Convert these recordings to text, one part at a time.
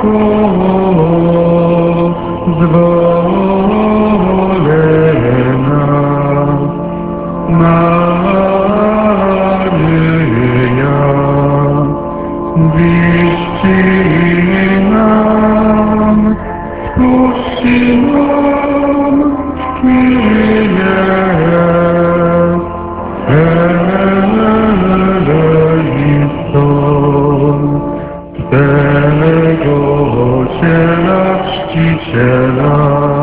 zwolena Maryja, wieści nam, puści nam, Kyrie, eleison, Twego Ciela Czciciela,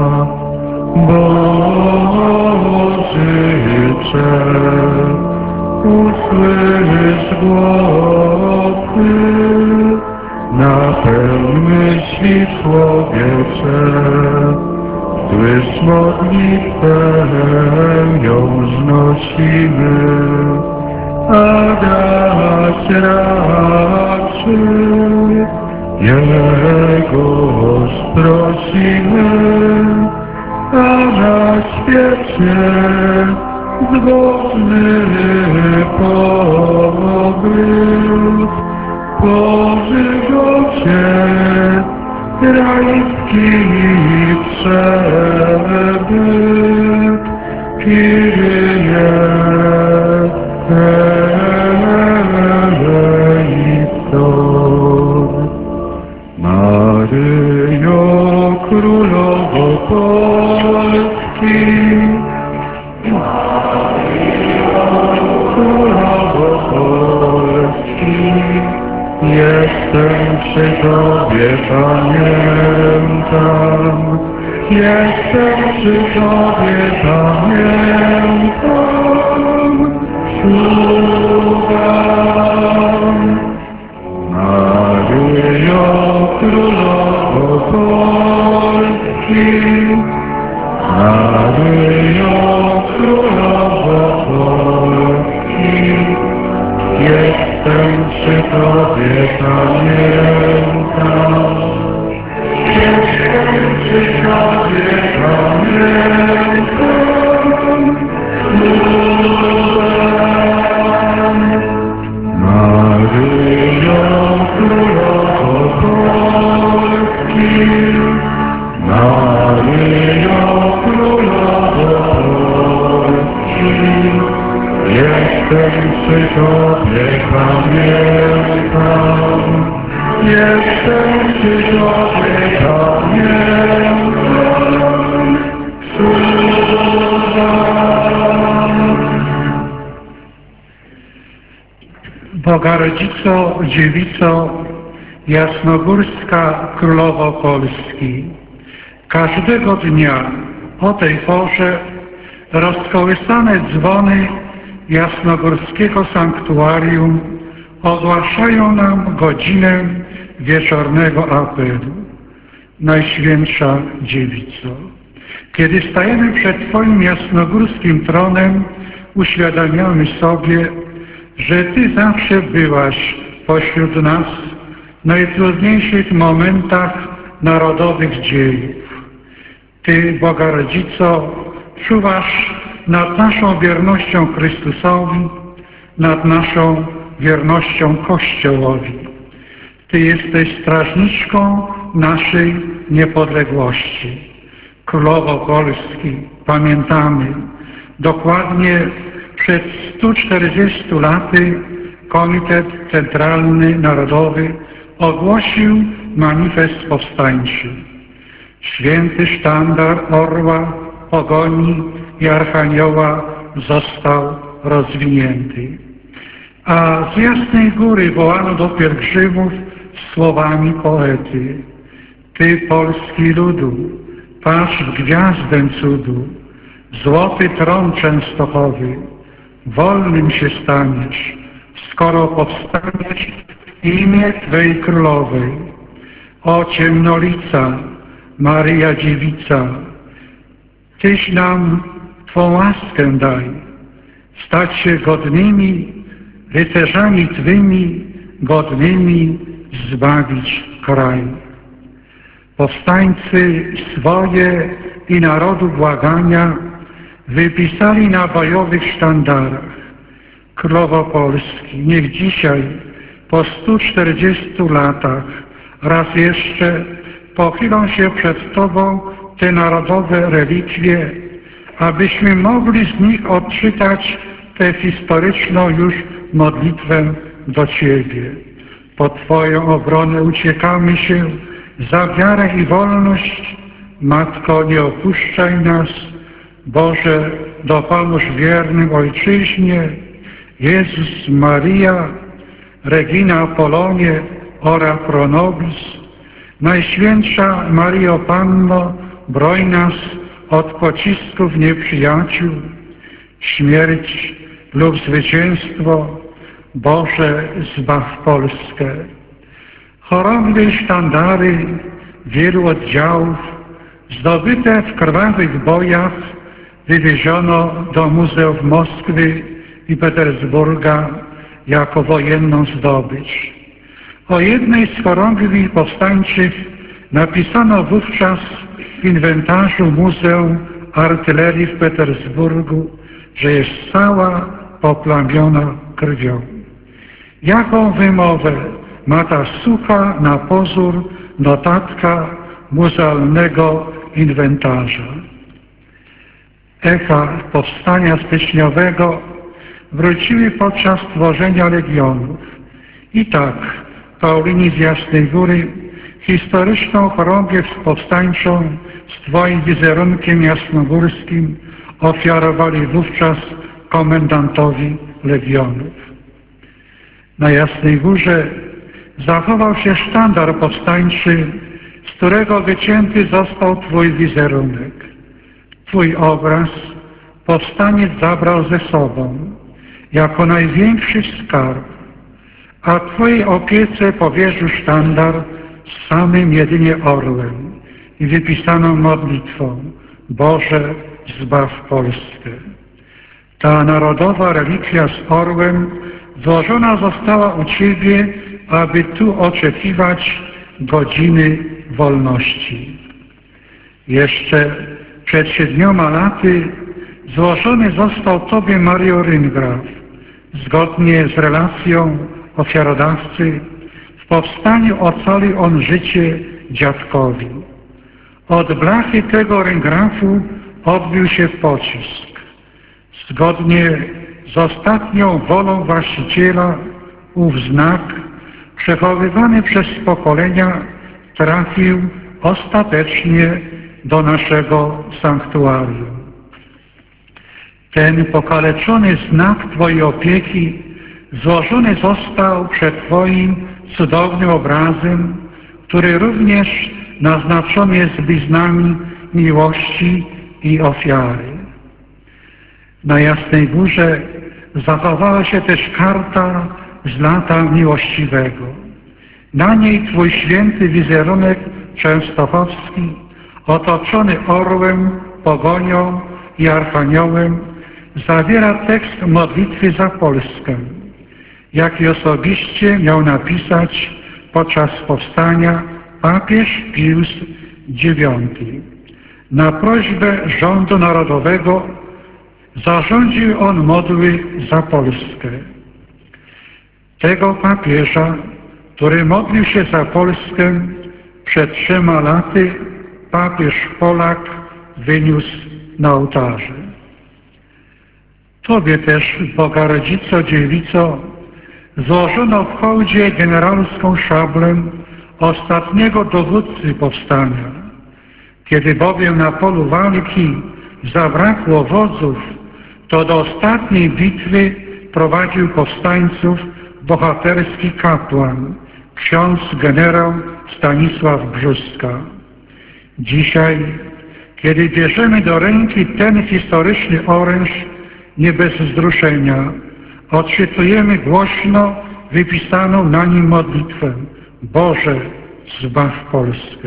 Bożycze, usłysz głosy, napełń myśli człowiecze, słysz modlitwę, ją znosimy, a dać raczy, Jego prosimy, a na świecie zbożny pobyt, pożygocie rajski przebyt, Kyrie eleison. Maryjo, Królowo Polski, Maryjo, Królowo Polski, jestem przy Tobie, pamiętam, jestem przy Tobie, pamiętam, szukam. Maryjo, Królowo Polski, Maryjo, Królowo Polski, jestem przy Tobie, pamiętam, jestem przy Tobie, pamiętam, Maryjo, Królowo Polski, Maryjo, Królowo Polski, jestem przy Tobie, pamiętam, jestem przy Tobie, pamiętam, Boga Rodzico, Dziewico, Jasnogórska Królowo Polski, każdego dnia o tej porze rozkołysane dzwony Jasnogórskiego Sanktuarium ogłaszają nam godzinę wieczornego apelu. Najświętsza Dziewico, kiedy stajemy przed Twoim jasnogórskim tronem, uświadamiamy sobie, że Ty zawsze byłaś pośród nas w najtrudniejszych momentach narodowych dziejów. Ty, Boga Rodzico, czuwasz nad naszą wiernością Chrystusowi, nad naszą wiernością Kościołowi. Ty jesteś strażniczką naszej niepodległości. Królowo Polski, pamiętamy, dokładnie przed 140 laty Komitet Centralny Narodowy ogłosił manifest powstańczy. Święty sztandar orła, pogoni i archanioła został rozwinięty. A z Jasnej Góry wołano do pielgrzymów słowami poety: Ty, polski ludu, patrz w gwiazdę cudu, złoty tron częstochowy, wolnym się staniesz, skoro powstaniesz w imię Twej Królowej. O ciemnolica, Maryja Dziewica, Tyś nam Twą łaskę daj, stać się godnymi rycerzami Twymi, godnymi zbawić kraj. Powstańcy swoje i narodu błagania wypisali na bojowych sztandarach. Królowo Polski, niech dzisiaj, po 140 latach, raz jeszcze pochylą się przed Tobą te narodowe relikwie, abyśmy mogli z nich odczytać tę historyczną już modlitwę do Ciebie. Pod Twoją obronę uciekamy się za wiarę i wolność. Matko, nie opuszczaj nas. Boże, dopomóż wiernym Ojczyźnie. Jezus Maria, Regina Apollonie, ora pro nobis. Najświętsza Mario Panno, broń nas od pocisków nieprzyjaciół. Śmierć lub zwycięstwo, Boże, zbaw Polskę. Chorągwie i sztandary wielu oddziałów, zdobyte w krwawych bojach, wywieziono do muzeów Moskwy i Petersburga jako wojenną zdobycz. O jednej z chorągwi powstańczych napisano wówczas w inwentarzu Muzeum Artylerii w Petersburgu, że jest cała poplamiona krwią. Jaką wymowę ma ta sucha na pozór notatka muzealnego inwentarza? Echa powstania styczniowego wróciły podczas tworzenia legionów. I tak Paulini z Jasnej Góry historyczną chorągiew powstańczą z Twoim wizerunkiem jasnogórskim ofiarowali wówczas komendantowi legionów. Na Jasnej Górze zachował się sztandar powstańczy, z którego wycięty został Twój wizerunek. Twój obraz powstaniec zabrał ze sobą jako największy skarb, a Twojej opiece powierzył sztandar z samym jedynie orłem i wypisaną modlitwą: Boże, zbaw Polskę. Ta narodowa relikwia z orłem złożona została u Ciebie, aby tu oczekiwać godziny wolności. Jeszcze przed 7 laty złożony został Tobie, Mario Ringraf, zgodnie z relacją ofiarodawcy. W powstaniu ocalił on życie dziadkowi. Od blachy tego ryngrafu odbił się pocisk. Zgodnie z ostatnią wolą właściciela ów znak, przechowywany przez pokolenia, trafił ostatecznie do naszego sanktuarium. Ten pokaleczony znak Twojej opieki złożony został przed Twoim cudownym obrazem, który również naznaczony jest bliznami miłości i ofiary. Na Jasnej Górze zachowała się też karta z lata miłościwego. Na niej Twój święty wizerunek częstochowski, otoczony orłem, pogonią i archaniołem, zawiera tekst modlitwy za Polskę, jaki osobiście miał napisać podczas powstania papież Pius IX. Na prośbę rządu narodowego zarządził on modły za Polskę. Tego papieża, który modlił się za Polskę, przed 3 laty papież Polak wyniósł na ołtarze. Tobie też, Boga Rodzico, Dziewico, złożono w hołdzie generalską szablę ostatniego dowódcy powstania. Kiedy bowiem na polu walki zabrakło wodzów, to do ostatniej bitwy prowadził powstańców bohaterski kapłan, ksiądz generał Stanisław Brzóska. Dzisiaj, kiedy bierzemy do ręki ten historyczny oręż, nie bez wzruszenia odczytujemy głośno wypisaną na nim modlitwę: Boże, zbaw Polskę.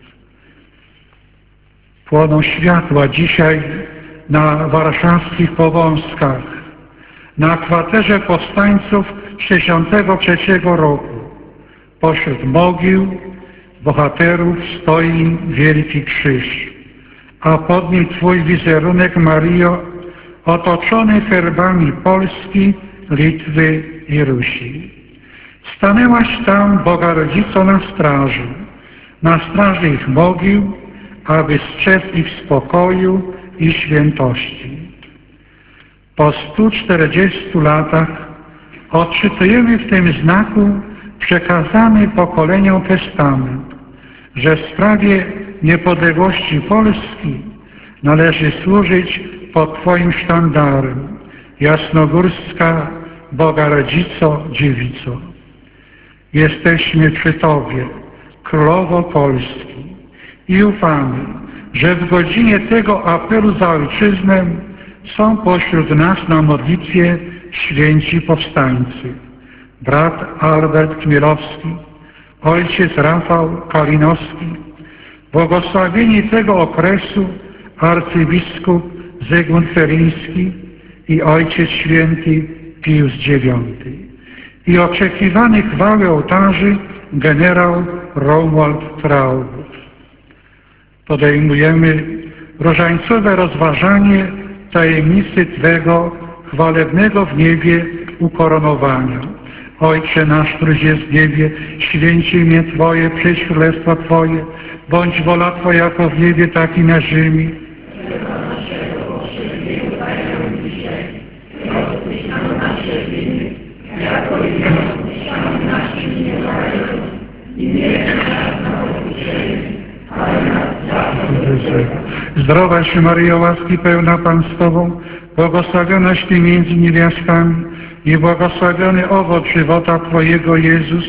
Płoną światła dzisiaj na warszawskich Powązkach, na kwaterze powstańców 1963 roku. Pośród mogił bohaterów stoi wielki krzyż, a pod nim Twój wizerunek, Mario, otoczony herbami Polski, Litwy i Rusi. Stanęłaś tam, Boga Rodzico, na straży ich mogił, aby strzec ich spokoju i świętości. Po 140 latach odczytujemy w tym znaku przekazany pokoleniom testament, że w sprawie niepodległości Polski należy służyć pod Twoim sztandarem, jasnogórska Boga Rodzico, Dziewico. Jesteśmy przy Tobie, Królowo Polski, i ufamy, że w godzinie tego apelu za Ojczyznę są pośród nas na modlitwie święci powstańcy. Brat Albert Chmielowski, ojciec Rafał Kalinowski, błogosławieni tego okresu arcybiskup Zygmunt Feriński i ojciec święty Pius IX i oczekiwany chwały ołtarzy generał Romuald Traub. Podejmujemy różańcowe rozważanie tajemnicy Twego chwalebnego w niebie ukoronowania. Ojcze nasz, któryś jest w niebie, święci imię Twoje, przyjdź królestwo Twoje, bądź wola Twoja jako w niebie, tak i na ziemi. Zdrowaś Maryjo, łaski pełna, Pan z Tobą, błogosławionaś Ty między niewiastami i błogosławiony owoc żywota Twojego, Jezus.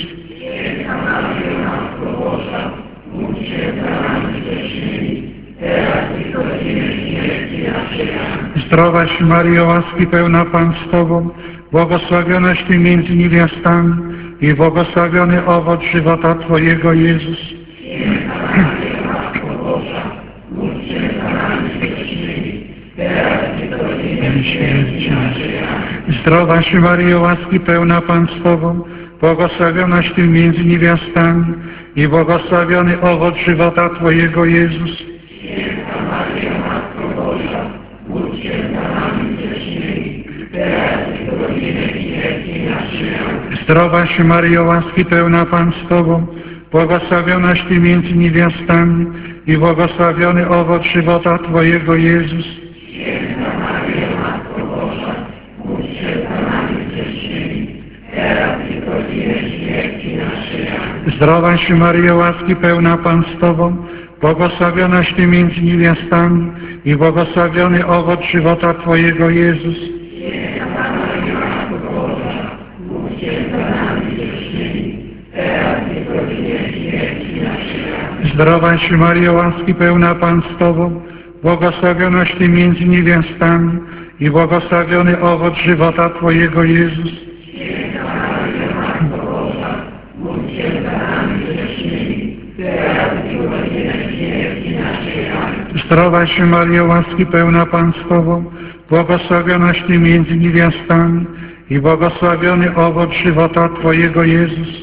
Zdrowaś Maryjo, łaski pełna, Pan z Tobą, błogosławionaś Ty między niewiastami i błogosławiony owoc żywota Twojego, Jezus. Zdrowaś Maryjo, łaski pełna, Pan z Tobą, błogosławionaś Ty między niewiastami i błogosławiony owoc żywota Twojego, Jezus. Zdrowaś Maryjo, łaski pełna, Pan z Tobą, błogosławionaś Ty między niewiastami i błogosławiony owoc żywota Twojego, Jezus. Zdrowaś Maryjo, łaski pełna, Pan z Tobą, błogosławionaś Ty między niewiastami i błogosławiony owoc żywota Twojego, Jezus. Zdrowaś Maryjo, łaski pełna, Pan z Tobą, błogosławionaś Ty między niewiastami i błogosławiony owoc żywota Twojego, Jezus. Zdrowaś Maryjo, łaski pełna, Pan z Tobą, błogosławionaś Ty między niewiastami i błogosławiony owoc żywota Twojego, Jezus.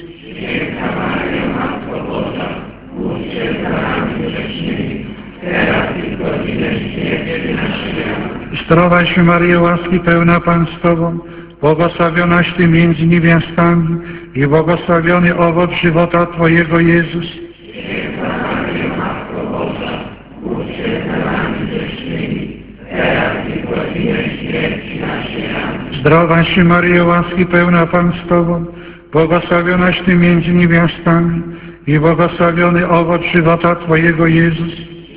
Zdrowaś Maryjo, łaski pełna, Pan z Tobą, błogosławionaś Ty między niewiastami i błogosławiony owoc żywota Twojego, Jezus. Zdrowaś Maryjo, łaski pełna, Pan z Tobą, błogosławionaś Ty między niewiastami i błogosławiony owoc żywota Twojego, Jezus.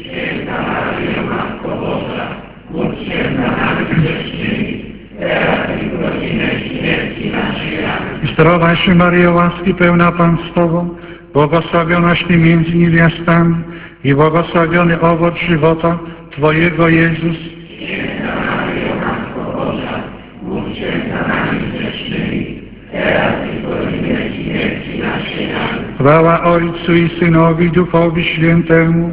Zdrowaś Maryjo, łaski pełna, Pan z Tobą, błogosławionaś Ty między niewiastami i błogosławiony owoc żywota Twojego, Jezus. Chwała Ojcu i Synowi, i Duchowi Świętemu.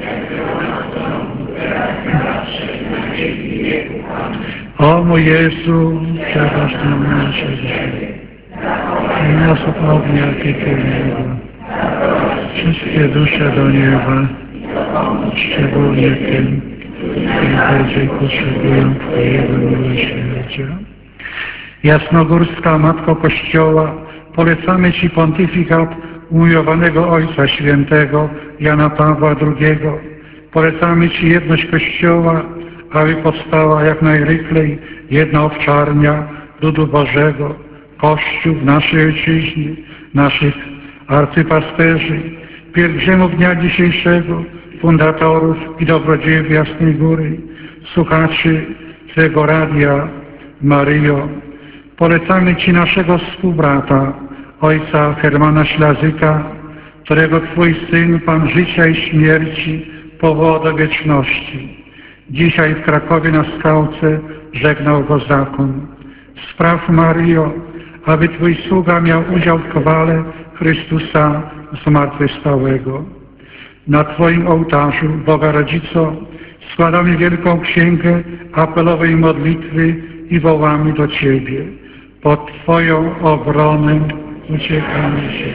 O mój Jezu, przebacz nam nasze grzechy i nas od ognia piekielnego. Wszystkie dusze do nieba, szczególnie tym, którzy najbardziej potrzebują Twojego miłosierdzia. Jasnogórska Matko Kościoła, Polecamy Ci pontyfikat umiłowanego Ojca Świętego Jana Pawła II. Polecamy Ci jedność Kościoła, aby powstała jak najrychlej jedna owczarnia ludu Bożego, Kościół w naszej ojczyźnie, naszych arcypasterzy, pielgrzymów dnia dzisiejszego, fundatorów i dobrodziejów Jasnej Góry, słuchaczy Twego Radia Maryjo. Polecamy Ci naszego współbrata, ojca Hermana Ślazyka, którego Twój Syn, Pan życia i śmierci, powołał do wieczności. Dzisiaj w Krakowie na Skałce żegnał go zakon. Spraw, Maryjo, aby Twój sługa miał udział w chwale Chrystusa zmartwychwstałego. Na Twoim ołtarzu, Boga Rodzico, składamy wielką księgę apelowej modlitwy i wołamy do Ciebie. Pod Twoją obronę uciekamy się.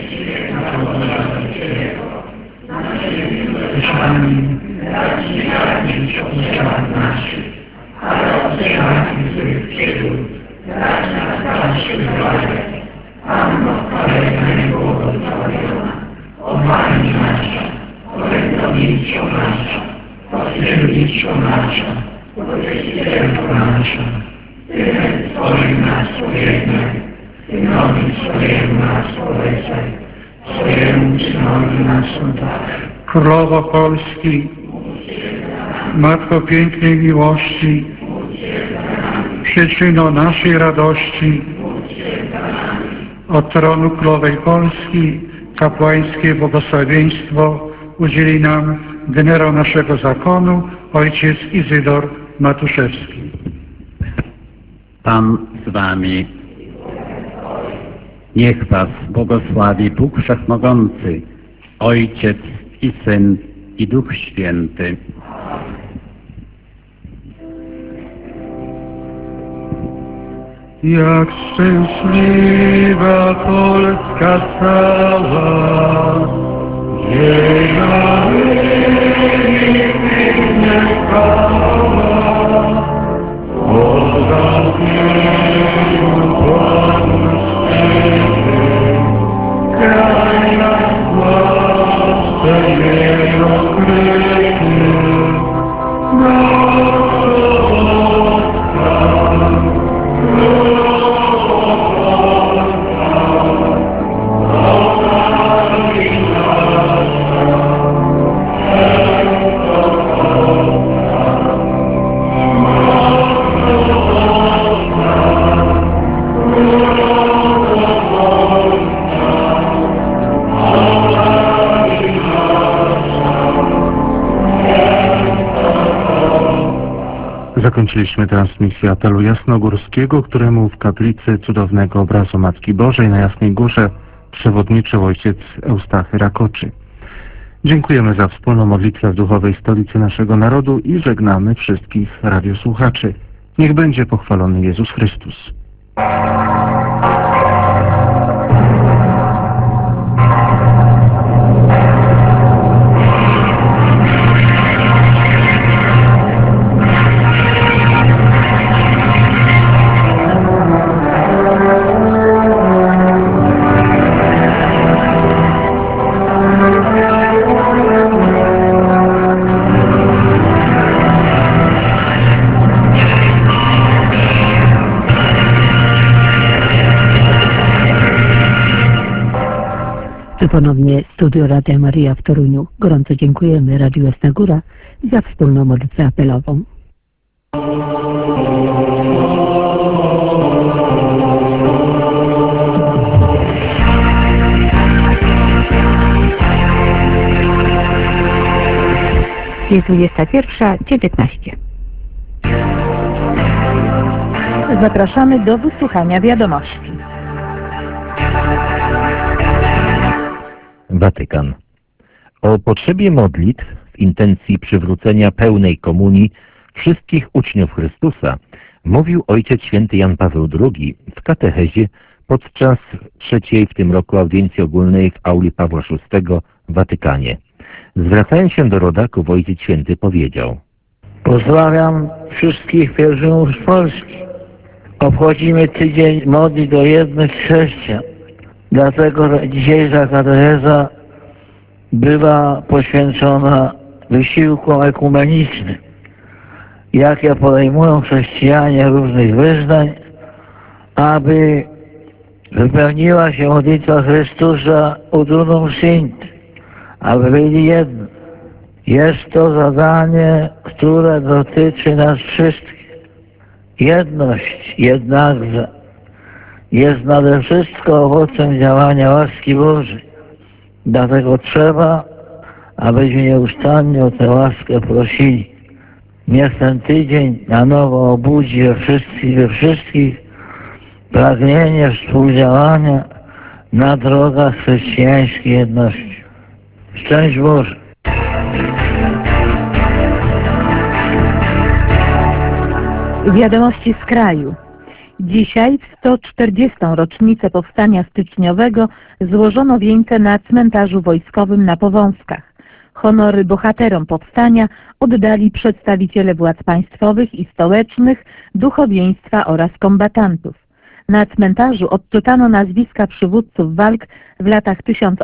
Królowo Polski, Matko pięknej miłości, przyczyno naszej radości, od tronu Królowej Polski kapłańskie błogosławieństwo udzieli nam generał naszego zakonu, ojciec Izydor Matuszewski. Pan z Wami. Niech Was błogosławi Bóg Wszechmogący, Ojciec i Syn i Duch Święty. Jak szczęśliwa Polska cała, jej nie chwała, Boga kraj nas łasce nie okryty, Zakończyliśmy transmisję apelu jasnogórskiego, któremu w kaplicy cudownego obrazu Matki Bożej na Jasnej Górze przewodniczył ojciec Eustachy Rakoczy. Dziękujemy za wspólną modlitwę w duchowej stolicy naszego narodu i żegnamy wszystkich radiosłuchaczy. Niech będzie pochwalony Jezus Chrystus. Ponownie Studio Radia Maryja w Toruniu. Gorąco dziękujemy Radiu Jasna Góra za wspólną modlitwę apelową. Jest 21:19. Zapraszamy do wysłuchania wiadomości. Watykan. O potrzebie modlitw w intencji przywrócenia pełnej komunii wszystkich uczniów Chrystusa mówił Ojciec Święty Jan Paweł II w katechezie podczas trzeciej w tym roku audiencji ogólnej w auli Pawła VI w Watykanie. Zwracając się do rodaków, Ojciec Święty powiedział: Pozdrawiam wszystkich pielgrzymów z Polski. Obchodzimy tydzień modlitw do jednych chrześcijan. Dlatego dzisiejsza katecheza była poświęcona wysiłkom ekumenicznym, jakie podejmują chrześcijanie różnych wyznań, aby wypełniła się modlitwa Chrystusa Udunum Sint, aby byli jedno. Jest to zadanie, które dotyczy nas wszystkich. Jedność jednakże jest nade wszystko owocem działania łaski Bożej. Dlatego trzeba, abyśmy nieustannie o tę łaskę prosili. Niech ten tydzień na nowo obudzi we wszystkich pragnienie współdziałania na drogach chrześcijańskiej jedności. Szczęść Boże! Wiadomości z kraju. Dzisiaj w 140. rocznicę Powstania Styczniowego złożono wieńce na cmentarzu wojskowym na Powązkach. Honory bohaterom powstania oddali przedstawiciele władz państwowych i stołecznych, duchowieństwa oraz kombatantów. Na cmentarzu odczytano nazwiska przywódców walk w latach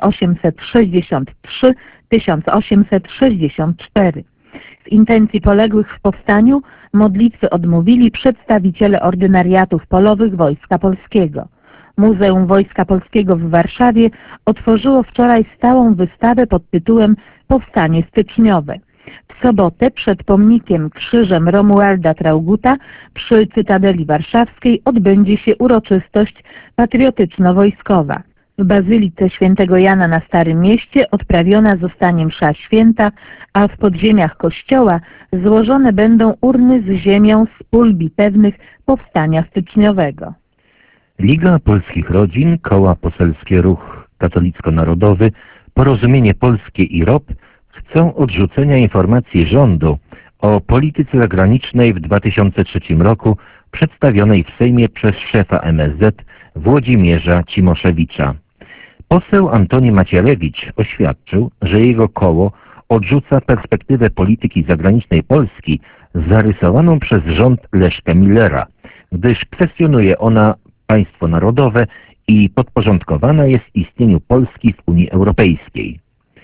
1863-1864. Z intencji poległych w powstaniu modlitwy odmówili przedstawiciele ordynariatów polowych Wojska Polskiego. Muzeum Wojska Polskiego w Warszawie otworzyło wczoraj stałą wystawę pod tytułem Powstanie Styczniowe. W sobotę przed pomnikiem krzyżem Romualda Traugutta przy Cytadeli Warszawskiej odbędzie się uroczystość patriotyczno-wojskowa. W Bazylice Świętego Jana na Starym Mieście odprawiona zostanie msza święta, a w podziemiach kościoła złożone będą urny z ziemią z pól bitewnych Powstania Styczniowego. Liga Polskich Rodzin, Koła Poselskie Ruch Katolicko-Narodowy, Porozumienie Polskie i ROP chcą odrzucenia informacji rządu o polityce zagranicznej w 2003 roku przedstawionej w Sejmie przez szefa MSZ Włodzimierza Cimoszewicza. Poseł Antoni Macierewicz oświadczył, że jego koło odrzuca perspektywę polityki zagranicznej Polski zarysowaną przez rząd Leszka Millera, gdyż kwestionuje ona państwo narodowe i podporządkowana jest istnieniu Polski w Unii Europejskiej.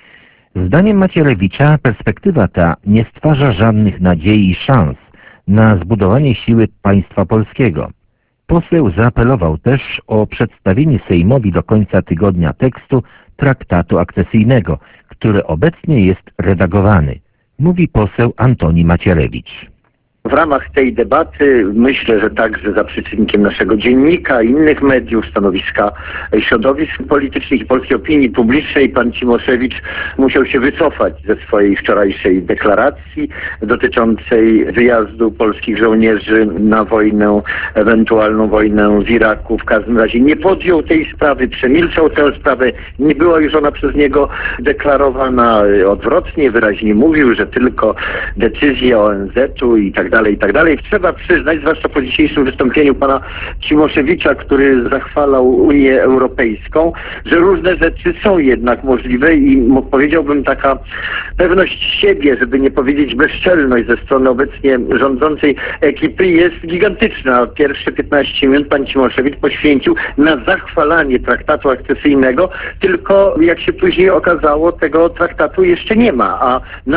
Zdaniem Macierewicza perspektywa ta nie stwarza żadnych nadziei i szans na zbudowanie siły państwa polskiego. Poseł zaapelował też o przedstawienie Sejmowi do końca tygodnia tekstu traktatu akcesyjnego, który obecnie jest redagowany, mówi poseł Antoni Macierewicz. W ramach tej debaty myślę, że także za przyczynkiem naszego dziennika, innych mediów, stanowiska środowisk politycznych i polskiej opinii publicznej, pan Cimoszewicz musiał się wycofać ze swojej wczorajszej deklaracji dotyczącej wyjazdu polskich żołnierzy na wojnę, ewentualną wojnę w Iraku. W każdym razie nie podjął tej sprawy, przemilczał tę sprawę, nie była już ona przez niego deklarowana odwrotnie, wyraźnie mówił, że tylko decyzja ONZ-u i tak dalej. Trzeba przyznać, zwłaszcza po dzisiejszym wystąpieniu pana Cimoszewicza, który zachwalał Unię Europejską, że różne rzeczy są jednak możliwe i powiedziałbym taka pewność siebie, żeby nie powiedzieć bezczelność ze strony obecnie rządzącej ekipy jest gigantyczna. Pierwsze 15 minut pan Cimoszewicz poświęcił na zachwalanie traktatu akcesyjnego, tylko jak się później okazało, tego traktatu jeszcze nie ma, a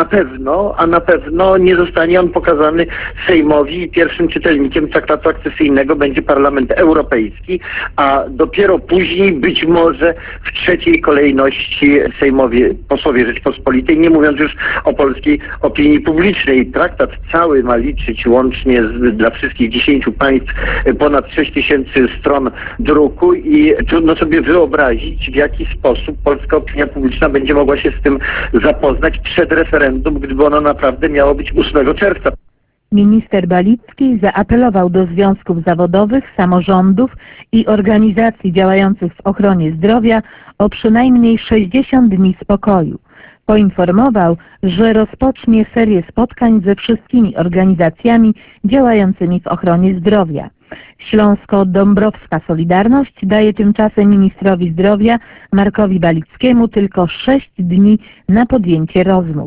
na pewno nie zostanie on pokazany Sejmowi i pierwszym czytelnikiem traktatu akcesyjnego będzie Parlament Europejski, a dopiero później być może w trzeciej kolejności Sejmowi posłowie Rzeczpospolitej, nie mówiąc już o polskiej opinii publicznej. Traktat cały ma liczyć łącznie dla wszystkich 10 państw ponad 6000 stron druku i trudno sobie wyobrazić, w jaki sposób polska opinia publiczna będzie mogła się z tym zapoznać przed referendum, gdyby ono naprawdę miało być 8 czerwca. Minister Balicki zaapelował do związków zawodowych, samorządów i organizacji działających w ochronie zdrowia o przynajmniej 60 dni spokoju. Poinformował, że rozpocznie serię spotkań ze wszystkimi organizacjami działającymi w ochronie zdrowia. Śląsko-Dąbrowska Solidarność daje tymczasem ministrowi zdrowia Markowi Balickiemu tylko 6 dni na podjęcie rozmów.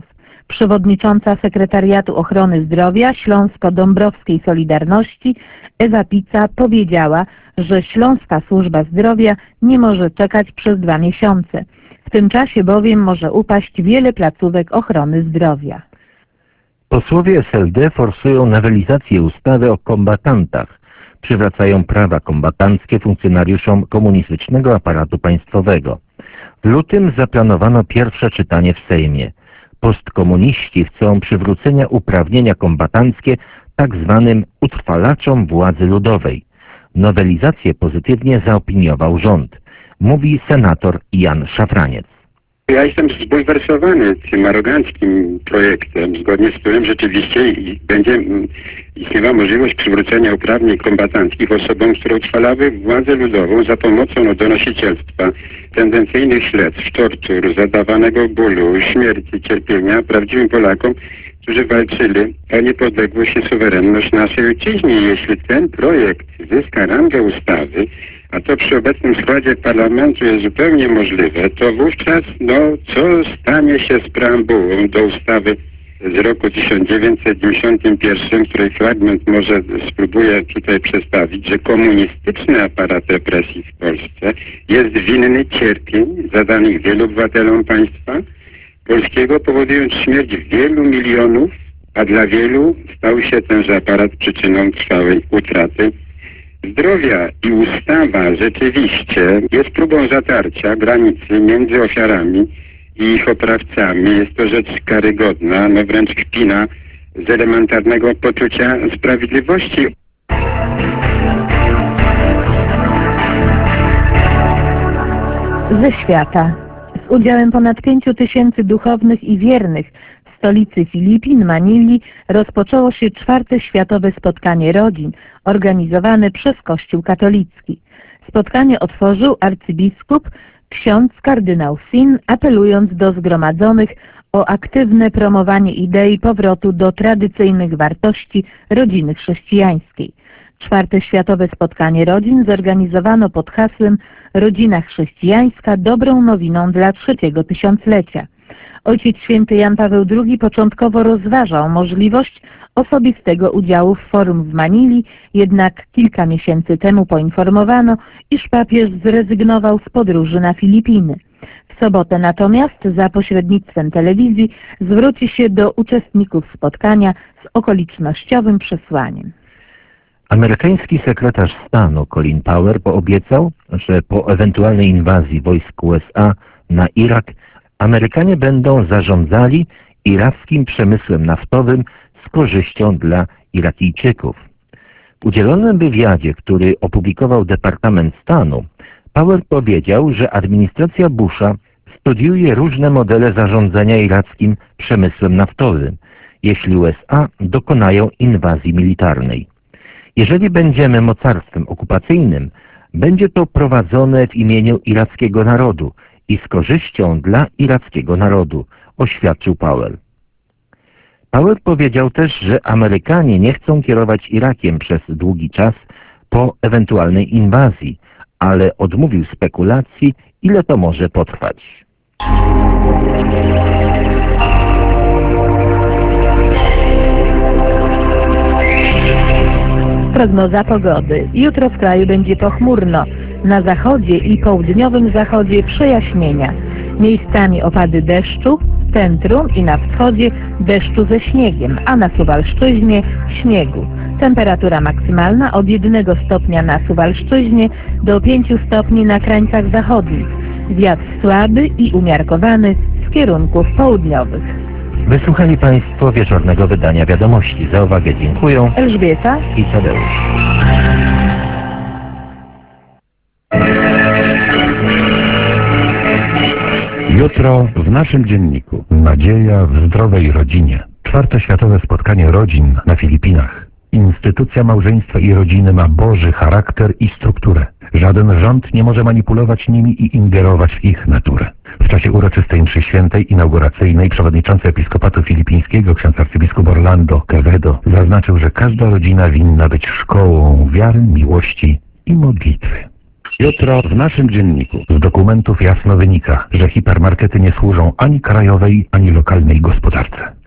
Przewodnicząca Sekretariatu Ochrony Zdrowia Śląsko-Dąbrowskiej Solidarności Ewa Pica powiedziała, że Śląska Służba Zdrowia nie może czekać przez 2 miesiące. W tym czasie bowiem może upaść wiele placówek ochrony zdrowia. Posłowie SLD forsują nowelizację ustawy o kombatantach. Przywracają prawa kombatanckie funkcjonariuszom komunistycznego aparatu państwowego. W lutym zaplanowano pierwsze czytanie w Sejmie. Postkomuniści chcą przywrócenia uprawnienia kombatanckie tak zwanym utrwalaczom władzy ludowej. Nowelizację pozytywnie zaopiniował rząd, mówi senator Jan Szafraniec. Ja jestem zbulwersowany tym aroganckim projektem, zgodnie z którym rzeczywiście będzie istniała możliwość przywrócenia uprawnień kombatanckich osobom, które utrwalały władzę ludową za pomocą donosicielstwa, tendencyjnych śledztw, tortur, zadawanego bólu, śmierci, cierpienia prawdziwym Polakom, którzy walczyli o niepodległość i suwerenność naszej ojczyźnie. Jeśli ten projekt zyska rangę ustawy, a to przy obecnym składzie parlamentu jest zupełnie możliwe, to wówczas, co stanie się z preambułą do ustawy z roku 1991, której fragment może spróbuję tutaj przedstawić, że komunistyczny aparat represji w Polsce jest winny cierpień zadanych wielu obywatelom państwa polskiego, powodując śmierć wielu milionów, a dla wielu stał się tenże aparat przyczyną trwałej utraty zdrowia. I ustawa rzeczywiście jest próbą zatarcia granicy między ofiarami i ich oprawcami. Jest to rzecz karygodna, wręcz kpina z elementarnego poczucia sprawiedliwości. Ze świata. Z udziałem ponad 5 000 duchownych i wiernych w stolicy Filipin, Manili, rozpoczęło się 4. Światowe Spotkanie Rodzin, organizowane przez Kościół katolicki. Spotkanie otworzył arcybiskup ksiądz kardynał Sin, apelując do zgromadzonych o aktywne promowanie idei powrotu do tradycyjnych wartości rodziny chrześcijańskiej. 4. Światowe Spotkanie Rodzin zorganizowano pod hasłem Rodzina chrześcijańska dobrą nowiną dla 3. tysiąclecia. Ojciec Święty Jan Paweł II początkowo rozważał możliwość osobistego udziału w forum w Manili, jednak kilka miesięcy temu poinformowano, iż papież zrezygnował z podróży na Filipiny. W sobotę natomiast za pośrednictwem telewizji zwróci się do uczestników spotkania z okolicznościowym przesłaniem. Amerykański sekretarz stanu Colin Powell poobiecał, że po ewentualnej inwazji wojsk USA na Irak Amerykanie będą zarządzali irackim przemysłem naftowym z korzyścią dla Irakijczyków. W udzielonym wywiadzie, który opublikował Departament Stanu, Powell powiedział, że administracja Busha studiuje różne modele zarządzania irackim przemysłem naftowym, jeśli USA dokonają inwazji militarnej. Jeżeli będziemy mocarstwem okupacyjnym, będzie to prowadzone w imieniu irackiego narodu i z korzyścią dla irackiego narodu, oświadczył Powell. Powell powiedział też, że Amerykanie nie chcą kierować Irakiem przez długi czas po ewentualnej inwazji, ale odmówił spekulacji, ile to może potrwać. Prognoza pogody. Jutro w kraju będzie pochmurno. Na zachodzie i południowym zachodzie przejaśnienia. Miejscami opady deszczu, w centrum i na wschodzie deszczu ze śniegiem, a na Suwalszczyźnie śniegu. Temperatura maksymalna od 1 stopnia na Suwalszczyźnie do 5 stopni na krańcach zachodnich. Wiatr słaby i umiarkowany z kierunków południowych. Wysłuchali Państwo wieczornego wydania Wiadomości. Za uwagę dziękuję. Elżbieta I Tadeusz. Jutro w naszym dzienniku. Nadzieja w zdrowej rodzinie. 4. Światowe Spotkanie Rodzin na Filipinach. Instytucja małżeństwa i rodziny ma Boży charakter i strukturę. Żaden rząd nie może manipulować nimi i ingerować w ich naturę. W czasie uroczystej mszy świętej inauguracyjnej przewodniczący Episkopatu Filipińskiego ksiądz arcybiskup Orlando Quevedo zaznaczył, że każda rodzina winna być szkołą wiary, miłości i modlitwy. Jutro w naszym dzienniku. Z dokumentów jasno wynika, że hipermarkety nie służą ani krajowej, ani lokalnej gospodarce.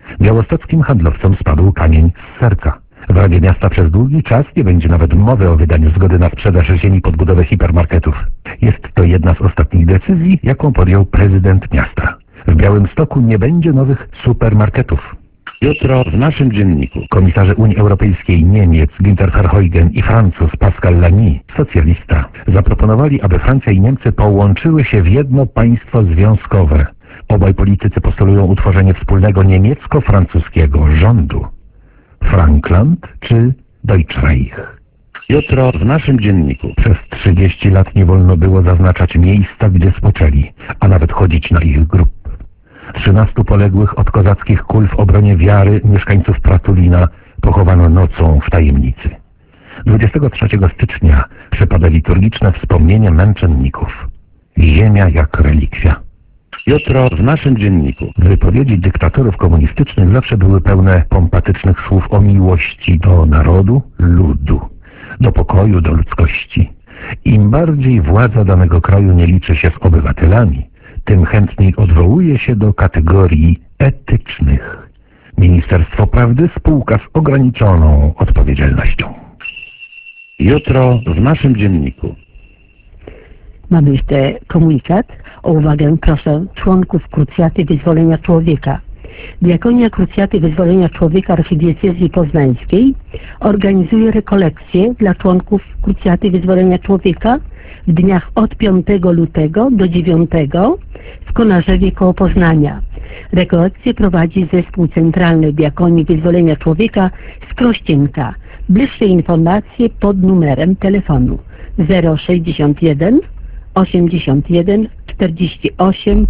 Białostockim handlowcom spadł kamień z serca. W Radzie Miasta przez długi czas nie będzie nawet mowy o wydaniu zgody na sprzedaż ziemi pod budowę hipermarketów. Jest to jedna z ostatnich decyzji, jaką podjął prezydent miasta. W Białymstoku nie będzie nowych supermarketów. Jutro w naszym dzienniku. Komisarze Unii Europejskiej Niemiec Günther Verheugen i Francuz Pascal Lamy, socjalista, zaproponowali, aby Francja i Niemcy połączyły się w jedno państwo związkowe. Obaj politycy postulują utworzenie wspólnego niemiecko-francuskiego rządu. Frankland czy Deutschreich? Jutro w naszym dzienniku. Przez 30 lat nie wolno było zaznaczać miejsca, gdzie spoczęli, a nawet chodzić na ich grób. 13 poległych od kozackich kul w obronie wiary mieszkańców Pratulina pochowano nocą w tajemnicy. 23 stycznia przypada liturgiczne wspomnienie męczenników. Ziemia jak relikwia. Jutro w naszym dzienniku. Wypowiedzi dyktatorów komunistycznych zawsze były pełne pompatycznych słów o miłości do narodu, ludu, do pokoju, do ludzkości. Im bardziej władza danego kraju nie liczy się z obywatelami, tym chętniej odwołuje się do kategorii etycznych. Ministerstwo Prawdy spółka z ograniczoną odpowiedzialnością. Jutro w naszym dzienniku. Mamy jeszcze komunikat. O uwagę proszę członków Krucjaty Wyzwolenia Człowieka. Diakonia Krucjaty Wyzwolenia Człowieka Archidiecezji Poznańskiej organizuje rekolekcje dla członków Krucjaty Wyzwolenia Człowieka w dniach od 5 lutego do 9 w Konarzewie koło Poznania. Rekolekcje prowadzi Zespół Centralny Diakonii Wyzwolenia Człowieka z Krościenka. Bliższe informacje pod numerem telefonu 061 81 48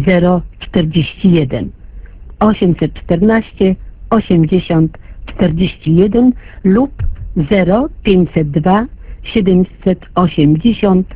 041 814 80 41 lub 0502 780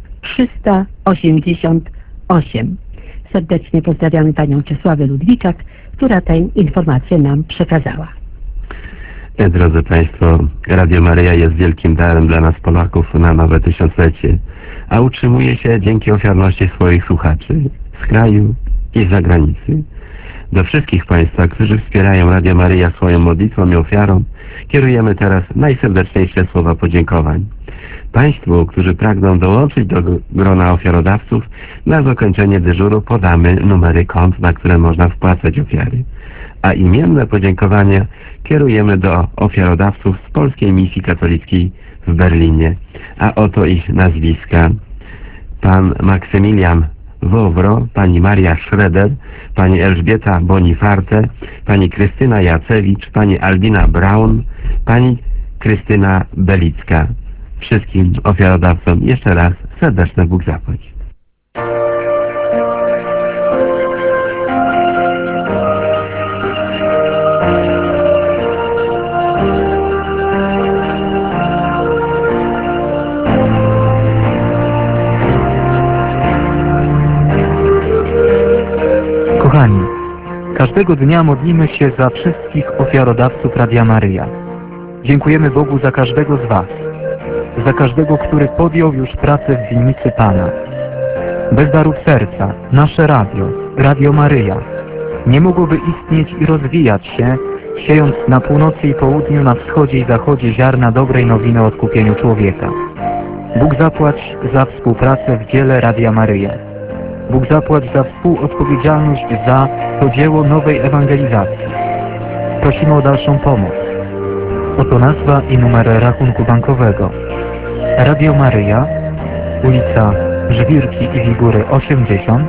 388. Serdecznie pozdrawiamy Panią Czesławę Ludwiczak, która tę informację nam przekazała. Drodzy Państwo, Radio Maryja jest wielkim darem dla nas Polaków na nowe tysiąclecie, a utrzymuje się dzięki ofiarności swoich słuchaczy z kraju i z zagranicy. Do wszystkich Państwa, którzy wspierają Radio Maryja swoją modlitwą i ofiarą, kierujemy teraz najserdeczniejsze słowa podziękowań. Państwu, którzy pragną dołączyć do grona ofiarodawców, na zakończenie dyżuru podamy numery kont, na które można wpłacać ofiary. A imienne podziękowania kierujemy do ofiarodawców z Polskiej Misji Katolickiej w Berlinie. A oto ich nazwiska. Pan Maksymilian Wowro, pani Maria Schroeder, pani Elżbieta Bonifarte, pani Krystyna Jacewicz, pani Albina Braun, pani Krystyna Belicka. Wszystkim ofiarodawcom jeszcze raz serdeczne Bóg zapłać. Kochani, każdego dnia modlimy się za wszystkich ofiarodawców Radia Maryja. Dziękujemy Bogu za każdego z Was, za każdego, który podjął już pracę w winnicy Pana. Bez darów serca nasze radio, Radio Maryja, nie mogłoby istnieć i rozwijać się, siejąc na północy i południu, na wschodzie i zachodzie ziarna dobrej nowiny o odkupieniu człowieka. Bóg zapłać za współpracę w dziele Radia Maryja. Bóg zapłać za współodpowiedzialność za to dzieło nowej ewangelizacji. Prosimy o dalszą pomoc. Oto nazwa i numer rachunku bankowego. Radio Maryja, ulica Żwirki i Wigury 80,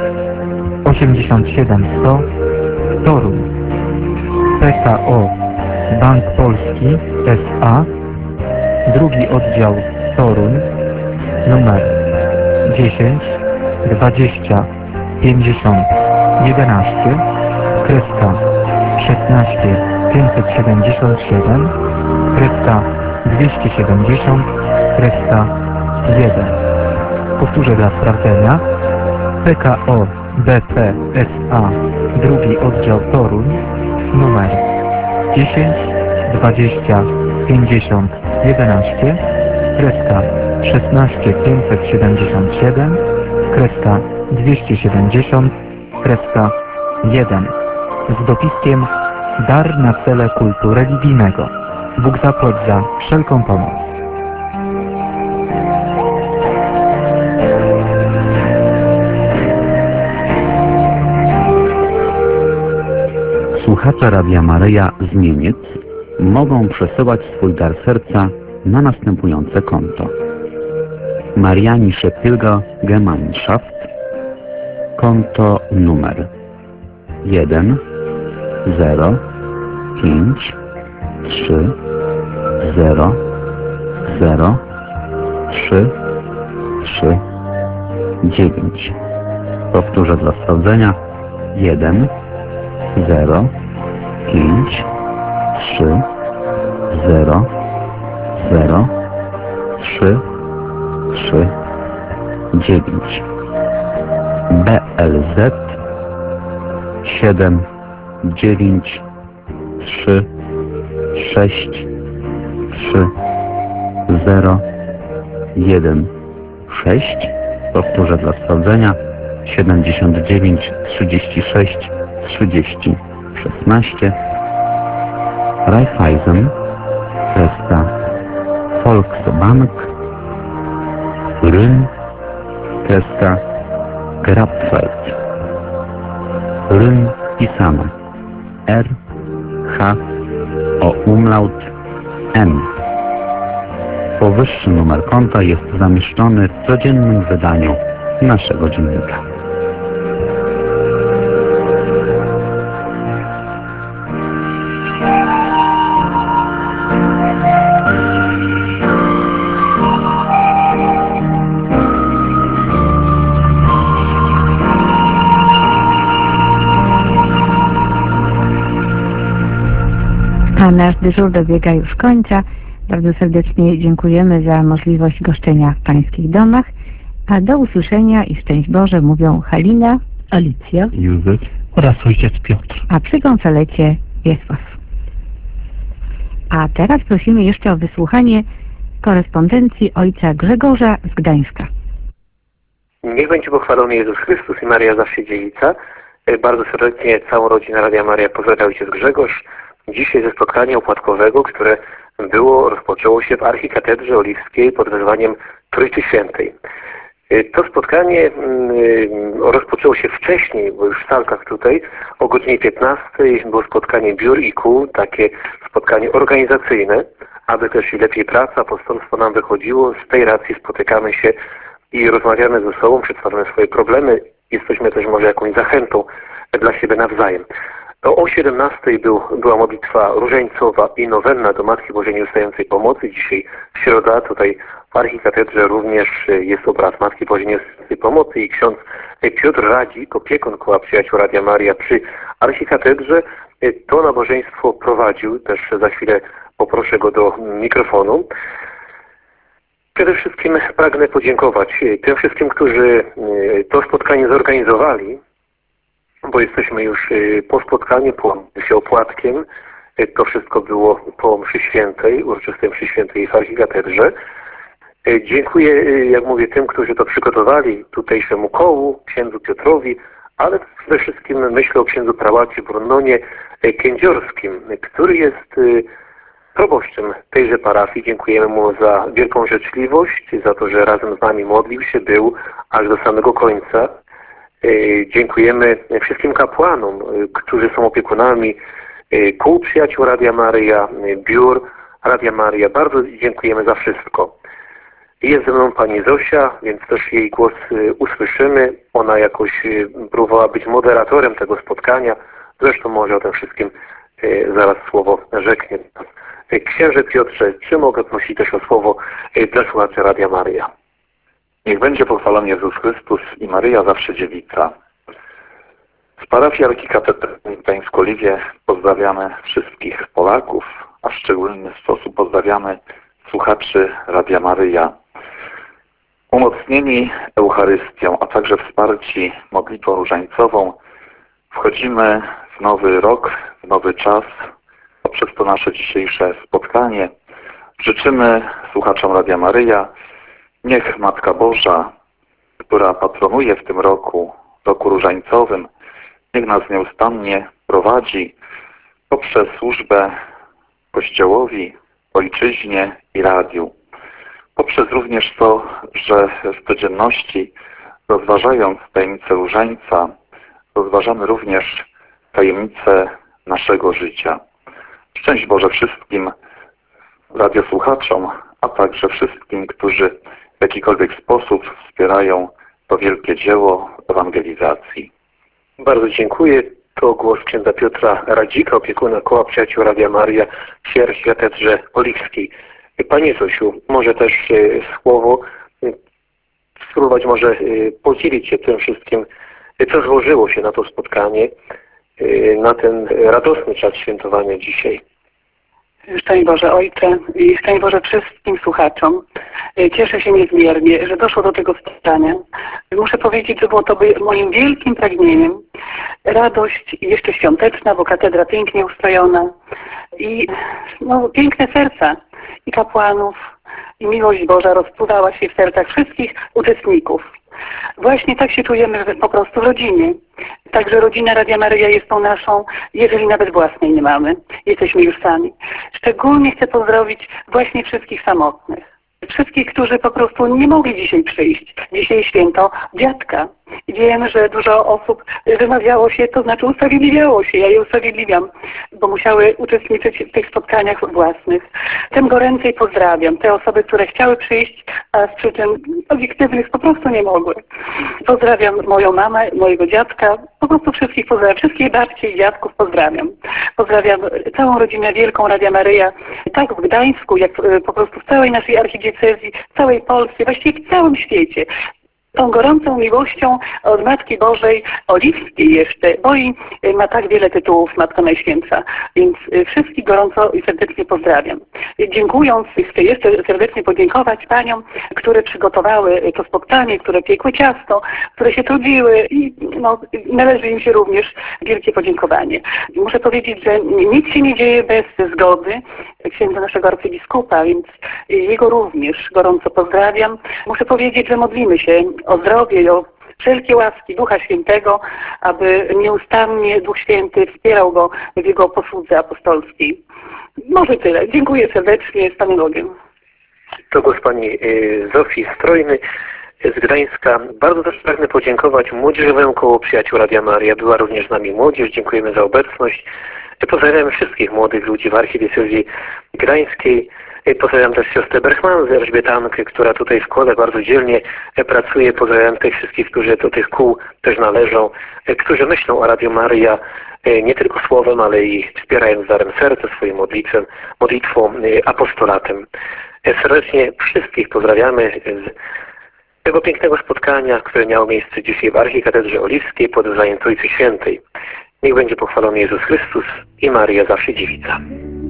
87100, Toruń. PKO Bank Polski S.A., drugi oddział Toruń, numer 10 20 50 11, kreska 16 577, kreska 270, kreska 1. Powtórzę dla sprawdzenia. PKO BP S.A., drugi oddział Toruń, numer 10 20 50 11, kreska 16 577, kreska 270, kreska 1 z dopiskiem dar na cele kultu religijnego. Bóg zapłać za wszelką pomoc. Słuchacze Radia Maryja z Niemiec mogą przesyłać swój dar serca na następujące konto. Marianische Pilgergemeinschaft, konto numer 1 0 5 3 0 0 3 3 9. Powtórzę dla sprawdzenia. 1 0 5 3 0 0 3 3 9. BLZ 7 9 3 6 3 0 1 6. Powtórzę dla sprawdzenia. 79 36 30 16. Raiffeisen Kreska Volksbank Ryn Kreska Grabfeld. Ryn pisane R H o umlaut N. Powyższy numer konta jest zamieszczony w codziennym wydaniu naszego dziennika. A nasz dyżur dobiega już końca. Bardzo serdecznie dziękujemy za możliwość goszczenia w Pańskich domach. A do usłyszenia i szczęść Boże mówią Halina, Alicja Józef oraz ojciec Piotr. a przy konsolecie Wiesław. A teraz prosimy jeszcze o wysłuchanie korespondencji ojca Grzegorza z Gdańska. Niech będzie pochwalony Jezus Chrystus i Maria zawsze dziewica. Bardzo serdecznie całą rodzinę Radia Maria pozdrawia ojciec Grzegorz. Dzisiaj ze spotkania opłatkowego, które rozpoczęło się w Archikatedrze Oliwskiej pod wezwaniem Trójcy Świętej. To spotkanie rozpoczęło się wcześniej, bo już w salkach tutaj o godzinie 15 było spotkanie biur i kół, takie spotkanie organizacyjne, aby też lepiej praca, apostolstwo nam wychodziło. Z tej racji spotykamy się i rozmawiamy ze sobą, przedstawiamy swoje problemy. Jesteśmy też może jakąś zachętą dla siebie nawzajem. O 17 była modlitwa różańcowa i nowenna do Matki Bożej Nieustającej Pomocy. Dzisiaj środa, tutaj w Archikatedrze również jest obraz Matki Bożej Nieustającej Pomocy i ksiądz Piotr Radzik, opiekun Koła Przyjaciół Radia Maria przy Archikatedrze, to nabożeństwo prowadził. Też za chwilę poproszę go do mikrofonu. Przede wszystkim pragnę podziękować tym wszystkim, którzy to spotkanie zorganizowali, bo jesteśmy już po spotkaniu, po się opłatkiem. To wszystko było po mszy świętej, uroczystej mszy świętej w Archikatedrze. Dziękuję, jak mówię, tym, którzy to przygotowali, tutejszemu kołu, księdzu Piotrowi, ale przede wszystkim myślę o księdzu prałacie Brunnonie Kędziorskim, który jest proboszczem tejże parafii. Dziękujemy mu za wielką życzliwość, za to, że razem z nami modlił się, był aż do samego końca. Dziękujemy wszystkim kapłanom, którzy są opiekunami kół Przyjaciół Radia Maryja, biur Radia Maryja. Bardzo dziękujemy za wszystko. Jest ze mną pani Zosia, więc też jej głos usłyszymy. Ona jakoś próbowała być moderatorem tego spotkania. Zresztą może o tym wszystkim zaraz słowo rzeknie. Księże Piotrze, czy mogę prosić też o słowo dla słuchaczy Radia Maryja? Niech będzie pochwalony Jezus Chrystus i Maryja zawsze dziewica. Z parafii Archikatedry w Gdańsku-Oliwie pozdrawiamy wszystkich Polaków, a w szczególny sposób pozdrawiamy słuchaczy Radia Maryja. Umocnieni Eucharystią, a także wsparci modlitwą różańcową, wchodzimy w nowy rok, w nowy czas. Poprzez to nasze dzisiejsze spotkanie życzymy słuchaczom Radia Maryja, niech Matka Boża, która patronuje w tym roku różańcowym, niech nas nieustannie prowadzi poprzez służbę Kościołowi, ojczyźnie i radiu. Poprzez również to, że w codzienności, rozważając tajemnicę różańca, rozważamy również tajemnicę naszego życia. Szczęść Boże wszystkim radiosłuchaczom, a także wszystkim, którzy w jakikolwiek sposób wspierają to wielkie dzieło ewangelizacji. Bardzo dziękuję. To głos księdza Piotra Radzika, opiekuna Koła Przyjaciół Radia Maria przy Archikatedrze Oliwskiej. Panie Zosiu, może też słowo, spróbować może podzielić się tym wszystkim, co złożyło się na to spotkanie, na ten radosny czas świętowania dzisiaj. Szczęść Boże Ojcze i szczęść Boże wszystkim słuchaczom. Cieszę się niezmiernie, że doszło do tego spotkania. Muszę powiedzieć, że było to moim wielkim pragnieniem. Radość jeszcze świąteczna, bo katedra pięknie ustrojona i piękne serca i kapłanów i miłość Boża rozpływała się w sercach wszystkich uczestników. Właśnie tak się czujemy po prostu w rodzinie. Także rodzina Radia Maryja jest tą naszą, jeżeli nawet własnej nie mamy. Jesteśmy już sami. Szczególnie chcę pozdrowić właśnie wszystkich samotnych. Wszystkich, którzy po prostu nie mogli dzisiaj przyjść. Dzisiaj święto dziadka. Wiem, że dużo osób wymawiało się, to znaczy usprawiedliwiało się. Ja je usprawiedliwiam, bo musiały uczestniczyć w tych spotkaniach własnych. Tym goręcej pozdrawiam te osoby, które chciały przyjść, a z przyczyn obiektywnych po prostu nie mogły. Pozdrawiam moją mamę, mojego dziadka, po prostu wszystkich pozdrawiam. Wszystkich babci i dziadków pozdrawiam. Pozdrawiam całą rodzinę wielką Radia Maryja, tak w Gdańsku, jak po prostu w całej naszej archidiecezji, w całej Polsce, właściwie w całym świecie. Tą gorącą miłością od Matki Bożej Oliwskiej jeszcze, bo i ma tak wiele tytułów Matka Najświętsza, więc wszystkich gorąco i serdecznie pozdrawiam. Dziękując, chcę jeszcze serdecznie podziękować paniom, które przygotowały to spotkanie, które piekły ciasto, które się trudziły i należy im się również wielkie podziękowanie. Muszę powiedzieć, że nic się nie dzieje bez zgody księdza naszego arcybiskupa, więc jego również gorąco pozdrawiam. Muszę powiedzieć, że modlimy się o zdrowie i o wszelkie łaski Ducha Świętego, aby nieustannie Duch Święty wspierał go w jego posłudze apostolskiej. Może tyle. Dziękuję serdecznie. Z Panem Bogiem. To głos pani Zofii Strojny z Gdańska. Bardzo też pragnę podziękować Młodzieżowemu Kołu Przyjaciół Radia Maria. Była również z nami młodzież. Dziękujemy za obecność. Pozdrawiamy wszystkich młodych ludzi w archidiecezji gdańskiej. Pozdrawiam też siostrę Berchman z Elżbietankę, która tutaj w kole bardzo dzielnie pracuje. Pozdrawiam tych wszystkich, którzy do tych kół też należą, którzy myślą o Radiu Maryja nie tylko słowem, ale i wspierając darem serca, swoim modlitwą, apostolatem. Serdecznie wszystkich pozdrawiamy z tego pięknego spotkania, które miało miejsce dzisiaj w Archikatedrze Oliwskiej pod wezwaniem Trójcy Świętej. Niech będzie pochwalony Jezus Chrystus i Maryja zawsze dziewica.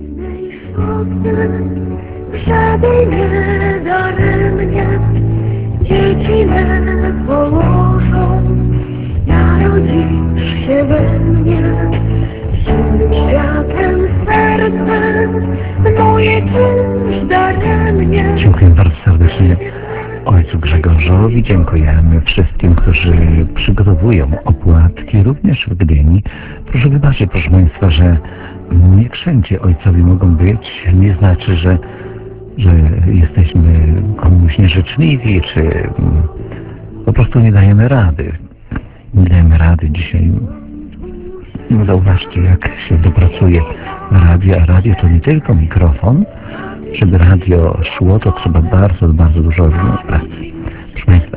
Siadaj mnie daremnie, dzieci me położą, narodzisz się we mnie, swym światem, sercem, moje czymś daremnie. Dziękuję bardzo serdecznie ojcu Grzegorzowi, dziękujemy wszystkim, którzy przygotowują opłatki, również w Gdyni. Proszę wybaczyć, proszę Państwa, że nie wszędzie ojcowie mogą być, nie znaczy, że jesteśmy komuś nieżyczliwi, czy po prostu nie dajemy rady. Nie dajemy rady dzisiaj. Zauważcie, jak się dopracuje radio, a radio to nie tylko mikrofon. Żeby radio szło, to trzeba bardzo, bardzo dużo pracy. Proszę Państwa.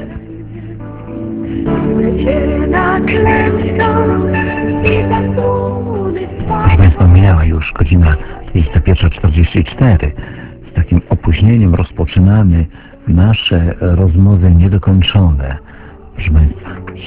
Proszę Państwa, minęła już godzina 21:44. Z takim opóźnieniem rozpoczynamy nasze rozmowy niedokończone. Proszę Państwa.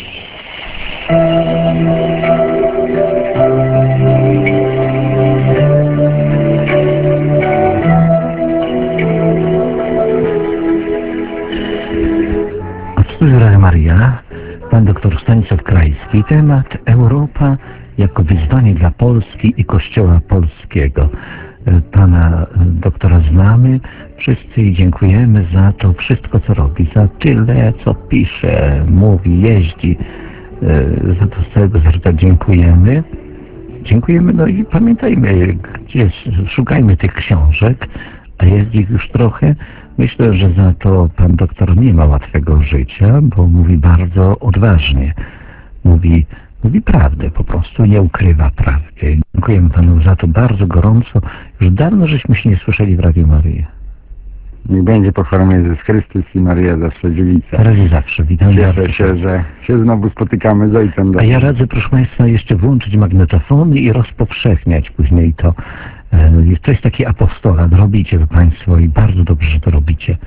A w studiu Radia Maria pan doktor Stanisław Krajski. Temat Europa jako wyzwanie dla Polski i Kościoła Polskiego. Pana doktora znamy wszyscy i dziękujemy za to wszystko, co robi, za tyle, co pisze, mówi, jeździ. Za to z całego serca dziękujemy. Dziękujemy, no i pamiętajmy, szukajmy tych książek, a jest ich już trochę. Myślę, że za to pan doktor nie ma łatwego życia, bo mówi bardzo odważnie. Mówi prawdę, po prostu nie ukrywa prawdy. Dziękujemy panu za to bardzo gorąco. Już dawno żeśmy się nie słyszeli w Radiu Maryja. Niech będzie pochwalony Jezus Chrystus i Maryja zawsze dziewica. Teraz i zawsze. Witam. Cieszę się, że się znowu spotykamy z Ojcem. A ja radzę, proszę państwa, jeszcze włączyć magnetofony i rozpowszechniać później to. To jest taki apostolat. Robicie to państwo i bardzo dobrze, że to robicie.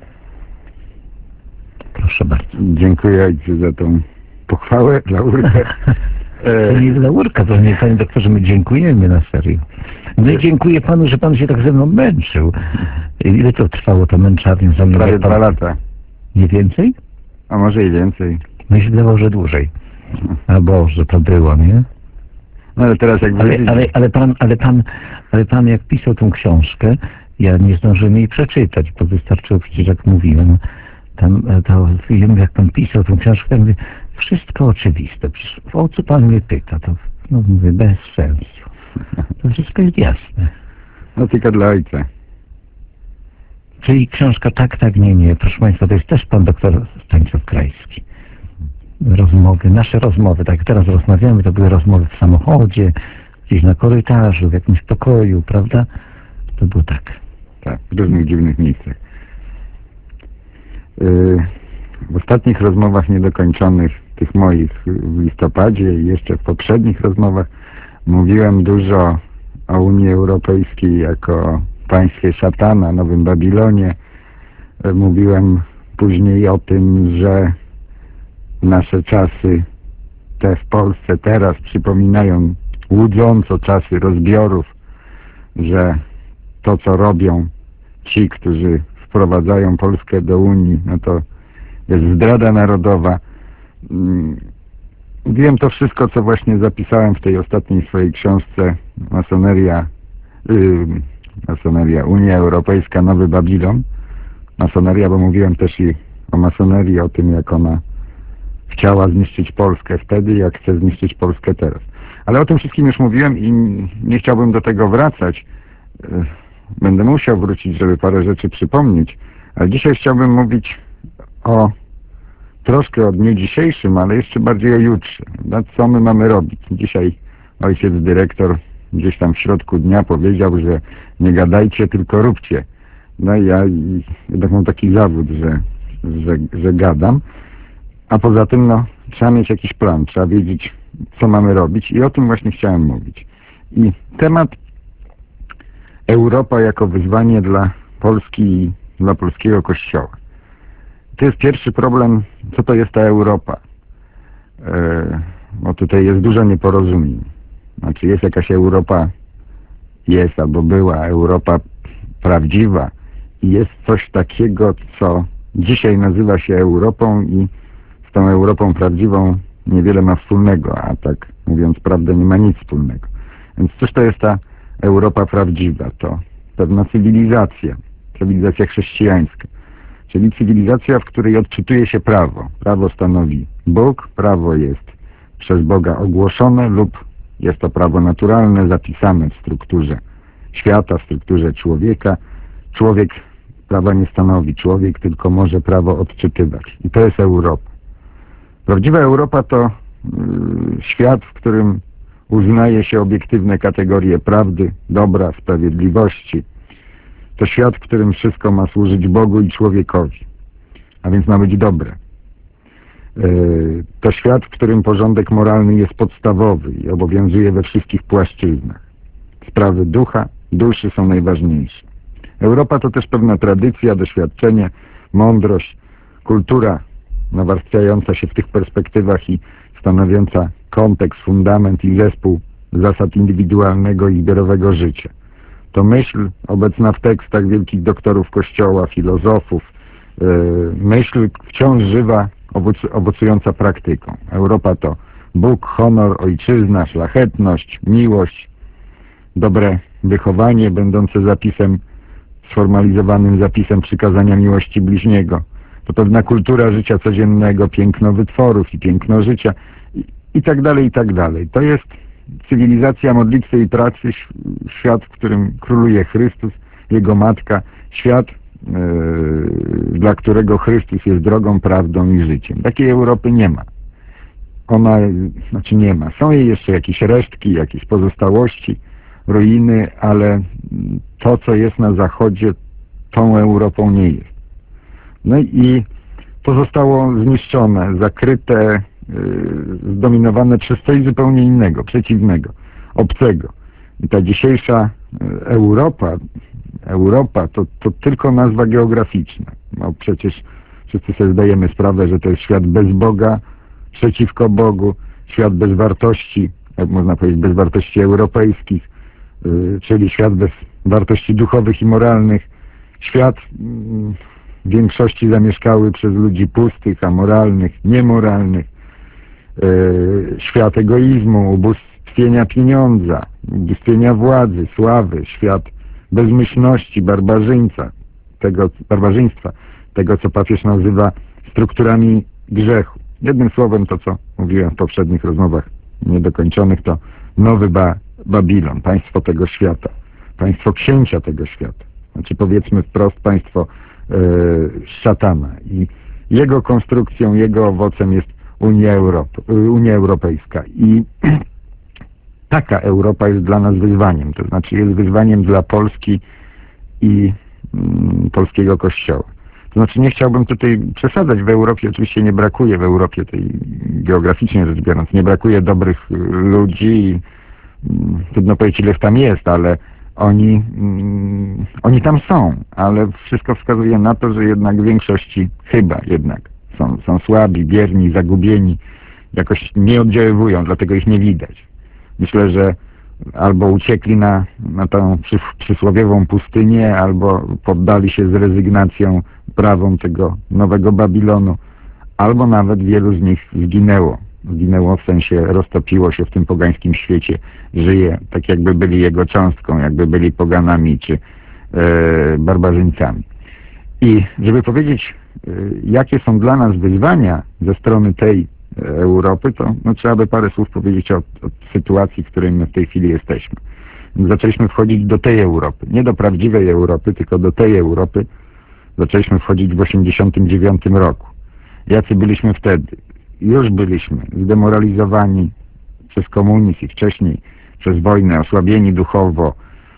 Proszę bardzo. Dziękuję Ojcu za tą pochwałę, laurkę. To nie laurka, to nie, panie doktorze, my dziękujemy na serio. No i dziękuję panu, że pan się tak ze mną męczył. Ile to trwało, to męczarnie za mną? Prawie 2 lata. Nie więcej? A może i więcej. Myślę, że dłużej. A Boże, to było, nie? No ale teraz jak ale pan jak pisał tą książkę, ja nie zdążyłem jej przeczytać, bo wystarczyło przecież, jak mówiłem, tam, jak pan pisał tą książkę, ja mówię, wszystko oczywiste. Przecież o co pan mnie pyta? To no, mówię, bez sensu. To wszystko jest jasne. No tylko dla Ojca. Czyli książka tak, nie. Proszę państwa, to jest też pan doktor Stanisław Krajski. Nasze rozmowy, tak jak teraz rozmawiamy, to były rozmowy w samochodzie, gdzieś na korytarzu, w jakimś pokoju, prawda? To było tak. Tak, w różnych dziwnych miejscach. W ostatnich rozmowach niedokończonych, tych moich w listopadzie i jeszcze w poprzednich rozmowach, mówiłem dużo o Unii Europejskiej jako państwie szatana, Nowym Babilonie. Mówiłem później o tym, że nasze czasy, te w Polsce teraz, przypominają łudząco czasy rozbiorów, że to, co robią ci, którzy wprowadzają Polskę do Unii, no to jest zdrada narodowa. Wiem to wszystko, co właśnie zapisałem w tej ostatniej swojej książce Masoneria, Unia Europejska, Nowy Babilon. Masoneria, bo mówiłem też i o masonerii, o tym, jak ona chciała zniszczyć Polskę wtedy, jak chce zniszczyć Polskę teraz. Ale o tym wszystkim już mówiłem i nie chciałbym do tego wracać. Będę musiał wrócić, żeby parę rzeczy przypomnieć. Ale dzisiaj chciałbym mówić troszkę o dniu dzisiejszym, ale jeszcze bardziej o jutrze. Co my mamy robić? Dzisiaj ojciec dyrektor gdzieś tam w środku dnia powiedział, że nie gadajcie, tylko róbcie. No i ja jednak mam taki zawód, że gadam. A poza tym, no, trzeba mieć jakiś plan, trzeba wiedzieć, co mamy robić i o tym właśnie chciałem mówić. I temat Europa jako wyzwanie dla Polski i dla polskiego Kościoła. To jest pierwszy problem, co to jest ta Europa. Bo tutaj jest dużo nieporozumień. Znaczy jest jakaś Europa, jest albo była Europa prawdziwa i jest coś takiego, co dzisiaj nazywa się Europą i z tą Europą prawdziwą niewiele ma wspólnego, a tak mówiąc prawdę nie ma nic wspólnego. Więc cóż to jest ta Europa prawdziwa? To pewna cywilizacja chrześcijańska, czyli cywilizacja, w której odczytuje się prawo. Prawo stanowi Bóg, prawo jest przez Boga ogłoszone lub jest to prawo naturalne, zapisane w strukturze świata, w strukturze człowieka. Człowiek prawa nie stanowi, człowiek tylko może prawo odczytywać. I to jest Europa. Prawdziwa Europa to świat, w którym uznaje się obiektywne kategorie prawdy, dobra, sprawiedliwości. To świat, w którym wszystko ma służyć Bogu i człowiekowi, a więc ma być dobre. To świat, w którym porządek moralny jest podstawowy i obowiązuje we wszystkich płaszczyznach. Sprawy ducha, duszy są najważniejsze. Europa to też pewna tradycja, doświadczenie, mądrość, kultura nawarstwiająca się w tych perspektywach i stanowiąca kontekst, fundament i zespół zasad indywidualnego i zbiorowego życia. To myśl obecna w tekstach wielkich doktorów Kościoła, filozofów, myśl wciąż żywa, owocująca praktyką. Europa to Bóg, honor, ojczyzna, szlachetność, miłość, dobre wychowanie będące zapisem, sformalizowanym zapisem przykazania miłości bliźniego. To pewna kultura życia codziennego, piękno wytworów i piękno życia i tak dalej, i tak dalej. To jest cywilizacja modlitwy i pracy, świat, w którym króluje Chrystus, Jego Matka, świat, dla którego Chrystus jest drogą, prawdą i życiem. Takiej Europy nie ma. Nie ma. Są jej jeszcze jakieś resztki, jakieś pozostałości, ruiny, ale to, co jest na Zachodzie, tą Europą nie jest. No i to zostało zniszczone, zakryte, zdominowane przez coś zupełnie innego, przeciwnego, obcego. I ta dzisiejsza Europa to tylko nazwa geograficzna. No przecież wszyscy sobie zdajemy sprawę, że to jest świat bez Boga, przeciwko Bogu, świat bez wartości, jak można powiedzieć, bez wartości europejskich, czyli świat bez wartości duchowych i moralnych, świat w większości zamieszkały przez ludzi pustych, amoralnych, niemoralnych, świat egoizmu, ubóstwienia pieniądza, ubóstwienia władzy, sławy, świat bezmyślności, barbarzyństwa, tego co papież nazywa strukturami grzechu. Jednym słowem to, co mówiłem w poprzednich rozmowach niedokończonych, to nowy Babilon, państwo tego świata, państwo księcia tego świata. Znaczy powiedzmy wprost państwo szatana. I jego konstrukcją, jego owocem jest Unia Europejska. I taka Europa jest dla nas wyzwaniem, to znaczy jest wyzwaniem dla Polski i polskiego Kościoła. To znaczy nie chciałbym tutaj przesadzać, w Europie oczywiście nie brakuje, w Europie tej geograficznie rzecz biorąc, nie brakuje dobrych ludzi i trudno powiedzieć ile tam jest, ale oni tam są, ale wszystko wskazuje na to, że jednak w większości chyba jednak są słabi, bierni, zagubieni, jakoś nie oddziaływują, dlatego ich nie widać. Myślę, że albo uciekli na tą przysłowiową pustynię, albo poddali się z rezygnacją prawom tego nowego Babilonu, albo nawet wielu z nich zginęło. Zginęło w sensie roztopiło się w tym pogańskim świecie, żyje tak jakby byli jego cząstką, jakby byli poganami czy barbarzyńcami. I żeby powiedzieć, jakie są dla nas wyzwania ze strony tej Europy, to trzeba by parę słów powiedzieć o sytuacji, w której my w tej chwili jesteśmy. Zaczęliśmy wchodzić do tej Europy, nie do prawdziwej Europy, tylko do tej Europy zaczęliśmy wchodzić w 1989 roku. Jacy byliśmy wtedy? Już byliśmy zdemoralizowani przez komunizm i wcześniej przez wojnę, osłabieni duchowo,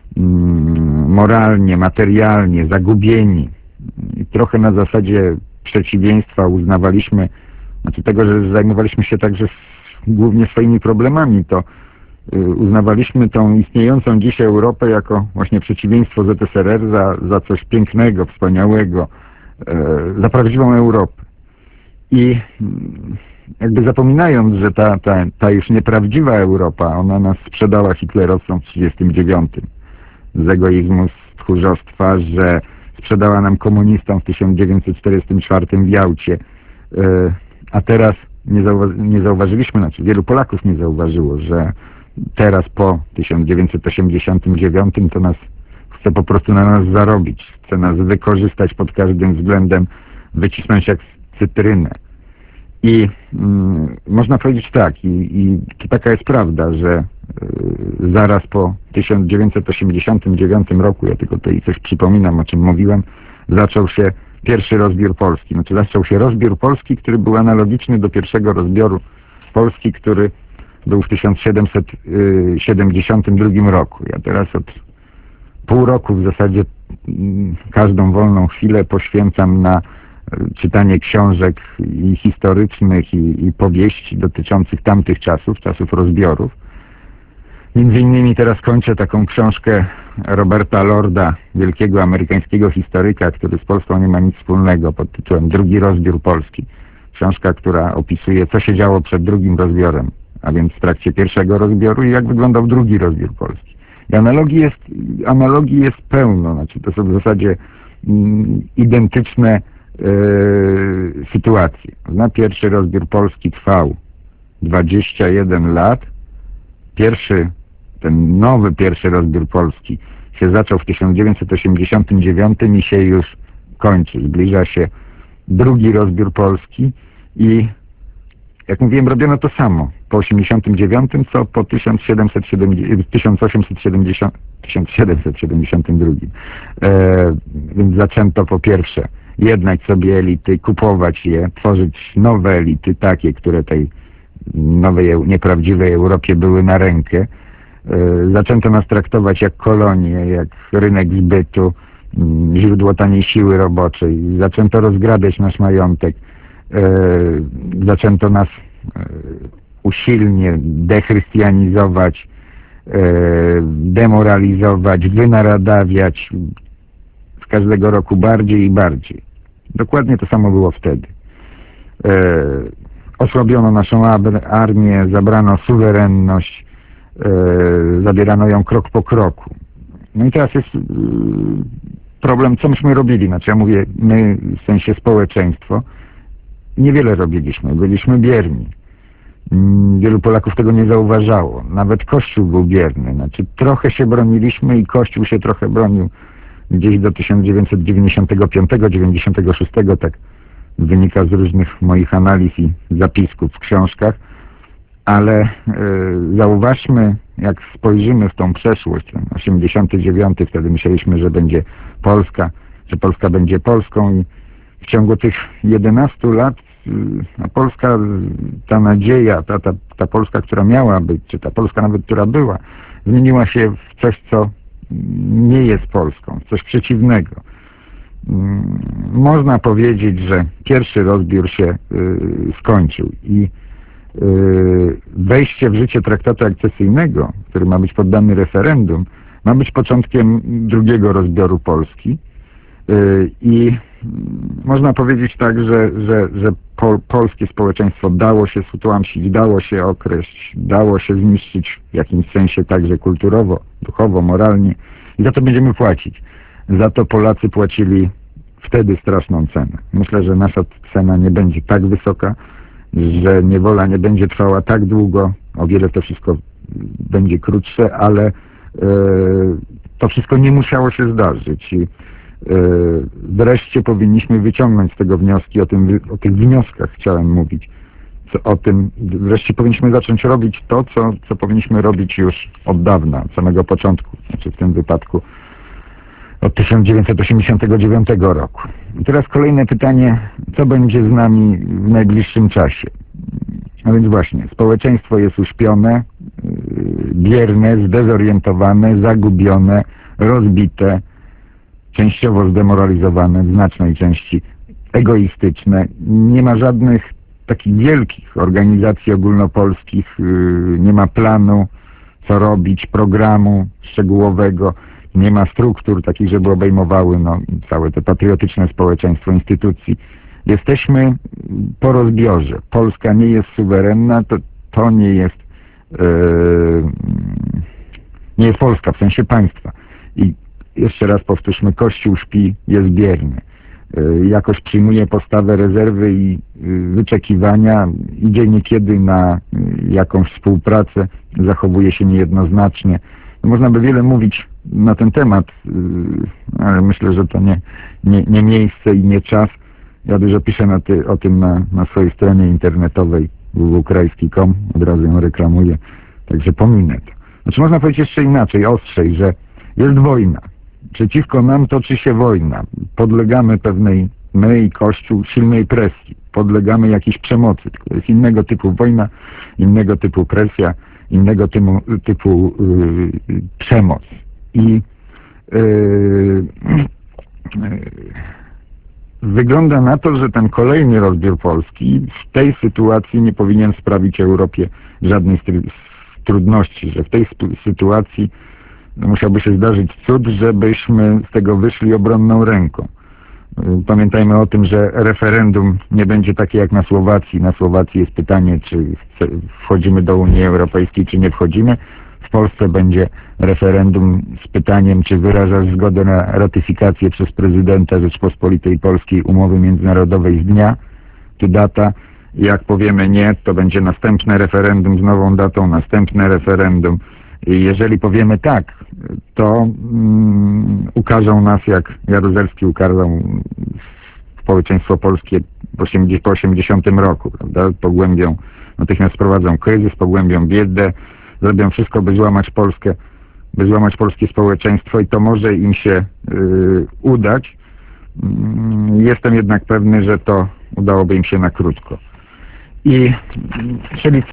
moralnie, materialnie, zagubieni. I trochę na zasadzie przeciwieństwa uznawaliśmy, tego, że zajmowaliśmy się także głównie swoimi problemami, to uznawaliśmy tą istniejącą dzisiaj Europę jako właśnie przeciwieństwo ZSRR za coś pięknego, wspaniałego, za prawdziwą Europę. I jakby zapominając, że ta już nieprawdziwa Europa, ona nas sprzedała hitlerowcom w 1939 z egoizmu, z tchórzostwa, że sprzedała nam komunistom w 1944 w Jałcie, a teraz nie zauważyliśmy, wielu Polaków nie zauważyło, że teraz po 1989 to nas chce po prostu na nas zarobić, chce nas wykorzystać pod każdym względem, wycisnąć jak cytrynę. I można powiedzieć tak, i taka jest prawda, że zaraz po 1989 roku, ja tylko tutaj coś przypominam, o czym mówiłem, zaczął się pierwszy rozbiór Polski. Zaczął się rozbiór Polski, który był analogiczny do pierwszego rozbioru Polski, który był w 1772 roku. Ja teraz od pół roku w zasadzie każdą wolną chwilę poświęcam na czytanie książek i historycznych i powieści dotyczących tamtych czasów rozbiorów. Między innymi teraz kończę taką książkę Roberta Lorda, wielkiego amerykańskiego historyka, który z Polską nie ma nic wspólnego, pod tytułem Drugi rozbiór Polski. Książka, która opisuje, co się działo przed drugim rozbiorem, a więc w trakcie pierwszego rozbioru i jak wyglądał drugi rozbiór Polski. I analogii jest pełno, to są w zasadzie identyczne sytuacje. Pierwszy rozbiór Polski trwał 21 lat. Ten nowy pierwszy rozbiór Polski się zaczął w 1989 i się już kończy. Zbliża się drugi rozbiór Polski i jak mówiłem, robiono to samo po 89, co po 1772. Więc zaczęto po pierwsze jednać sobie elity, kupować je, tworzyć nowe elity, takie, które tej nowej, nieprawdziwej Europie były na rękę. Zaczęto nas traktować jak kolonie, jak rynek zbytu, źródło taniej siły roboczej. Zaczęto rozgrabiać nasz majątek. Zaczęto nas usilnie dechrystianizować, demoralizować, wynaradawiać z każdego roku bardziej i bardziej. Dokładnie to samo było wtedy. Osłabiono naszą armię, zabrano suwerenność, zabierano ją krok po kroku. No i teraz jest problem, co myśmy robili. Znaczy ja mówię, my w sensie społeczeństwo, niewiele robiliśmy, byliśmy bierni. Wielu Polaków tego nie zauważało. Nawet Kościół był bierny. Znaczy trochę się broniliśmy i Kościół się trochę bronił gdzieś do 1995-96, tak wynika z różnych moich analiz i zapisków w książkach. Ale zauważmy, jak spojrzymy w tą przeszłość, ten 89, wtedy myśleliśmy, że będzie Polska, że Polska będzie Polską i w ciągu tych 11 lat Polska, ta nadzieja, ta Polska, która miała być, czy ta Polska nawet, która była, zmieniła się w coś, co nie jest Polską, coś przeciwnego. Można powiedzieć, że pierwszy rozbiór się skończył i wejście w życie traktatu akcesyjnego, który ma być poddany referendum, ma być początkiem drugiego rozbioru Polski i można powiedzieć tak, że polskie społeczeństwo dało się stłamsić, dało się określić, dało się zniszczyć w jakimś sensie także kulturowo, duchowo, moralnie i za to będziemy płacić. Za to Polacy płacili wtedy straszną cenę. Myślę, że nasza cena nie będzie tak wysoka, że niewola nie będzie trwała tak długo, o wiele to wszystko będzie krótsze, ale to wszystko nie musiało się zdarzyć i wreszcie powinniśmy wyciągnąć z tego wnioski, o tych wnioskach chciałem mówić, o tym, wreszcie powinniśmy zacząć robić to, co powinniśmy robić już od dawna, od samego początku, znaczy w tym wypadku od 1989 roku. I teraz kolejne pytanie, co będzie z nami w najbliższym czasie? A więc właśnie, społeczeństwo jest uśpione, bierne, zdezorientowane, zagubione, rozbite, częściowo zdemoralizowane, w znacznej części egoistyczne. Nie ma żadnych takich wielkich organizacji ogólnopolskich, nie ma planu, co robić, programu szczegółowego, nie ma struktur takich, żeby obejmowały całe to patriotyczne społeczeństwo instytucji. Jesteśmy po rozbiorze. Polska nie jest suwerenna, to nie jest Polska w sensie państwa. I jeszcze raz powtórzmy, Kościół śpi, jest bierny. Jakoś przyjmuje postawę rezerwy i wyczekiwania, idzie niekiedy na jakąś współpracę, zachowuje się niejednoznacznie. Można by wiele mówić na ten temat, ale myślę, że to nie miejsce i nie czas. Ja dużo piszę o tym na swojej stronie internetowej www.krajski.com, od razu ją reklamuję, także pominę to. Znaczy można powiedzieć jeszcze inaczej, ostrzej, że jest wojna. Przeciwko nam toczy się wojna. Podlegamy pewnej, my i Kościół, silnej presji. Podlegamy jakiejś przemocy. To jest innego typu wojna, innego typu presja, innego typu przemoc. I wygląda na to, że ten kolejny rozbiór Polski w tej sytuacji nie powinien sprawić Europie żadnej trudności, że w tej sytuacji musiałby się zdarzyć cud, żebyśmy z tego wyszli obronną ręką. Pamiętajmy o tym, że referendum nie będzie takie jak na Słowacji. Na Słowacji jest pytanie, czy wchodzimy do Unii Europejskiej, czy nie wchodzimy. W Polsce będzie referendum z pytaniem, czy wyrażasz zgodę na ratyfikację przez prezydenta Rzeczpospolitej Polskiej umowy międzynarodowej z dnia, tu data. Jak powiemy nie, to będzie następne referendum z nową datą, następne referendum. I jeżeli powiemy tak, to ukażą nas, jak Jaruzelski ukazał społeczeństwo polskie po 80 roku, prawda? Pogłębią, natychmiast prowadzą kryzys, pogłębią biedę, zrobią wszystko, by złamać Polskę, by złamać polskie społeczeństwo i to może im się udać. Jestem jednak pewny, że to udałoby im się na krótko. Czyli